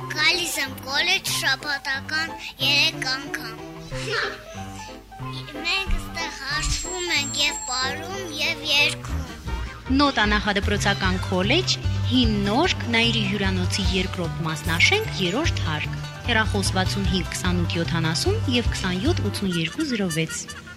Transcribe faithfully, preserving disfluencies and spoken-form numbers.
Գալիս եմ կոլեջ շաբաթական երեք անգամ։ Մենք այստեղ հաշվում ենք եւ պարում եւ երգում։ Նոտա նախադպրոցական քոլեջ, հին նորք, Նաիրի հյուրանոցի երկրորդ մասնաշենք, երրորդ հարկ։ Հեռախոս վաթսուն հինգ քսանութ յոթանասուն եւ քսանյոթ ութսունյերկու զրո վեց։